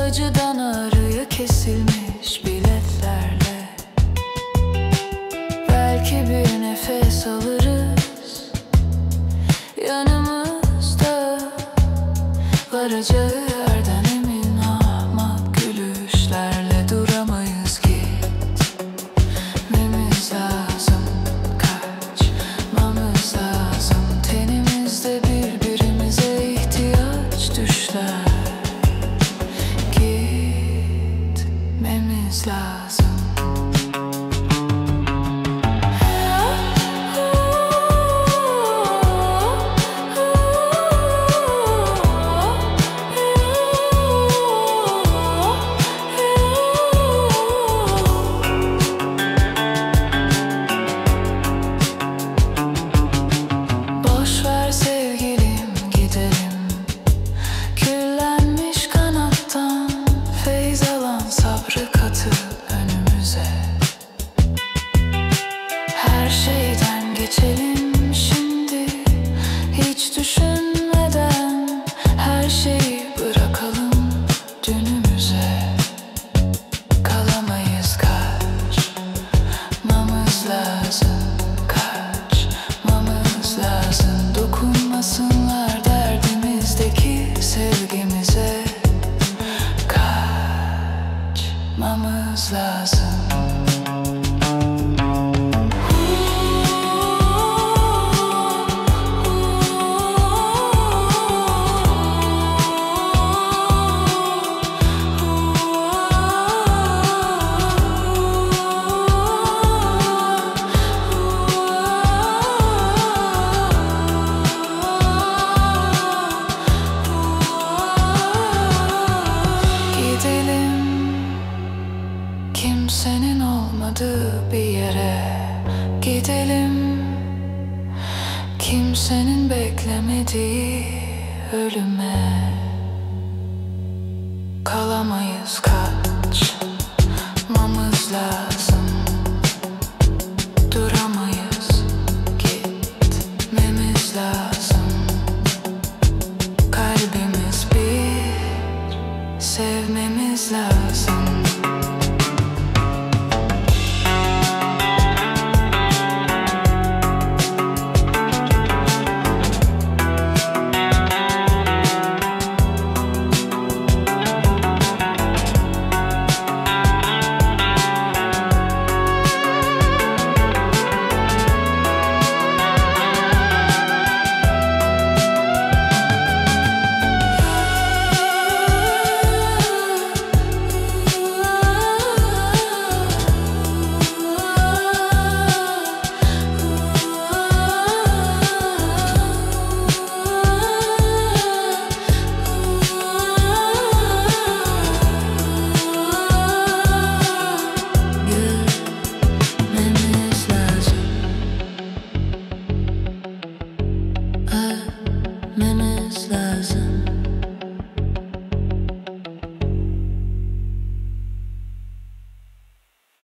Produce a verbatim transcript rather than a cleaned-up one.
acıdan ağrıya kesilmiş biletlerle. Belki bir nefes alırız yanımızda, varacağı yerden emin ahmak gülüşlerle. Duramayız, gitmemiz lazım, kaçmamız lazım. Tenimizde birbirimize ihtiyaç düşler, gitmemiz lazım. Sabrı katı önümüze, her şeyden geçelim şimdi, hiç düşünmeden her şeyi bırakalım dünümüze. Kalamayız, kaçmamız lazım, kaçmamız lazım. Dokunmasınlar derdimizdeki sevgimize, kaçmamız lazım. Kimsenin olmadığı bir yere gidelim, kimsenin beklemediği ölüme. Kalamayız, kaçmamız lazım. Duramayız, gitmemiz lazım. Kalbimiz bir, sevmemiz lazım. Ölmemiz lazım.